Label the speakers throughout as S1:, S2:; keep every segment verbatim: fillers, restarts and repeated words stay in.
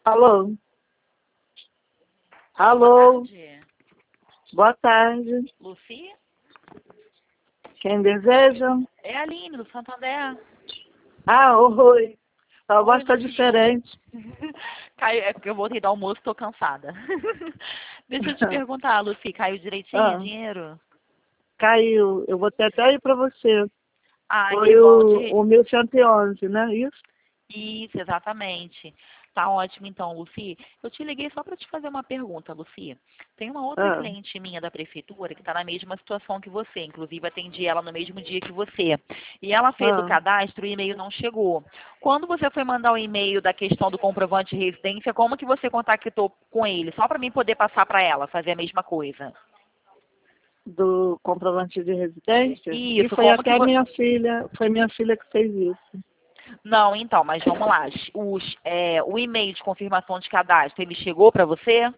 S1: Alô? Alô?
S2: Boa tarde.
S1: Boa tarde.
S2: Lucy?
S1: Quem deseja?
S2: É a Aline, do Santander.
S1: Ah, oi. Sua voz
S2: Oi,
S1: está
S2: Lucy.
S1: diferente.
S2: Caiu, é porque eu voltei do almoço, tô cansada. Deixa eu te perguntar, Lucy, caiu direitinho o
S1: Ah,
S2: dinheiro?
S1: caiu. Eu vou ter até ir para você.
S2: Ah, que
S1: Foi
S2: bom.
S1: o,
S2: De...
S1: o mil cento e onze, né? Isso?
S2: Isso, exatamente. Tá ótimo então, Lucy. Eu te liguei só para te fazer uma pergunta, Lucy. Tem uma outra
S1: Ah,
S2: cliente minha da prefeitura que está na mesma situação que você. Inclusive, atendi ela no mesmo dia que você. E ela fez o
S1: ah.
S2: cadastro e o e-mail não chegou. Quando você foi mandar o e-mail da questão do comprovante de residência, como que você contactou com ele? Só para mim poder passar para ela, fazer a mesma coisa.
S1: Do comprovante de residência. E
S2: Isso,
S1: foi
S2: como que
S1: até
S2: você...
S1: minha filha, foi minha filha que fez isso.
S2: Não, então, mas vamos lá. Os, é, o e-mail de confirmação de cadastro, ele chegou para você?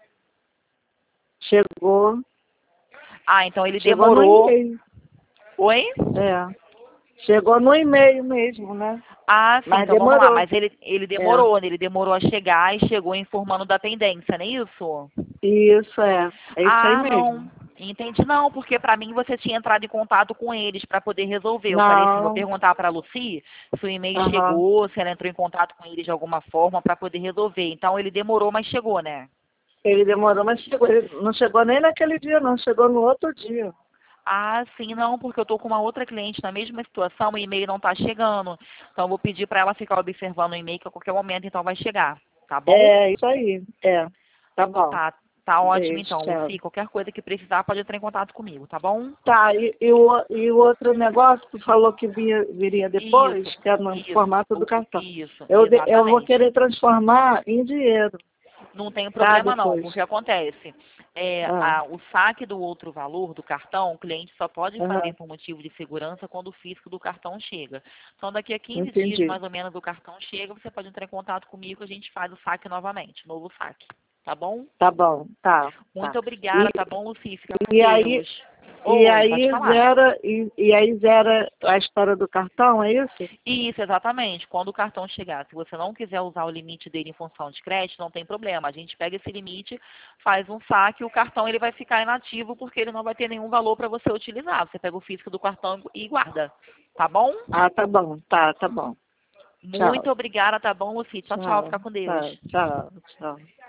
S1: Chegou,
S2: Ah, então ele
S1: chegou no
S2: demorou.
S1: e-mail.
S2: Oi?
S1: É. Chegou no e-mail mesmo, né?
S2: Ah, sim,
S1: Mas
S2: então vamos lá.
S1: demorou.
S2: Mas ele, ele
S1: É.
S2: demorou, né? Ele demorou a chegar e chegou informando da pendência, não é isso?
S1: Isso é. É isso aí
S2: Ah,
S1: mesmo.
S2: não. Entendi, não, porque para mim você tinha entrado em contato com eles para poder resolver. Eu falei assim, vou
S1: Não.
S2: perguntar para a Lucy se o e-mail
S1: Aham.
S2: chegou, se ela entrou em contato com eles de alguma forma para poder resolver. Então ele demorou, mas chegou, né?
S1: Ele demorou, mas chegou. Ele não chegou nem naquele dia, não. Chegou no outro dia.
S2: Ah, sim, não, porque eu tô com uma outra cliente na mesma situação, o e-mail não tá chegando. Então eu vou pedir para ela ficar observando o e-mail que a qualquer momento então vai chegar, tá bom?
S1: É, isso aí. É. Tá bom.
S2: Tá, tá ótimo
S1: Beijo,
S2: então,
S1: tchau.
S2: Lucy. Qualquer coisa que precisar pode entrar em contato comigo, tá bom?
S1: Tá, e, e, o, e o outro negócio que falou que via, viria
S2: Isso,
S1: depois, que é no
S2: isso,
S1: formato do
S2: o-
S1: cartão.
S2: isso,
S1: Eu, de- eu vou
S2: exatamente.
S1: querer transformar em dinheiro,
S2: Não tem
S1: tá?
S2: problema não,
S1: Depois.
S2: porque acontece. É,
S1: Ah,
S2: a- o saque do outro valor do cartão, o cliente só pode fazer
S1: aham,
S2: por motivo de segurança quando o físico do cartão chega. Então, daqui a quinze dias,
S1: entendi.
S2: mais ou menos, o cartão chega, você pode entrar em contato comigo, a gente faz o saque novamente, novo saque. Tá bom?
S1: Tá bom, tá, tá.
S2: Muito obrigada, tá bom, Lucy? Fica com
S1: E aí,
S2: Deus.
S1: e
S2: Oi, pode
S1: aí
S2: falar.
S1: zera, e, e aí zera a história do cartão, é isso?
S2: Isso, exatamente. Quando o cartão chegar, se você não quiser usar o limite dele em função de crédito, não tem problema. A gente pega esse limite, faz um saque e o cartão ele vai ficar inativo porque ele não vai ter nenhum valor para você utilizar. Você pega o físico do cartão e guarda. Tá bom?
S1: Ah, tá bom, tá, tá bom. Tchau,
S2: Muito obrigada, tá bom, Lucy? Tchau, tchau.
S1: tchau,
S2: Fica com Deus.
S1: tá, tchau, tchau.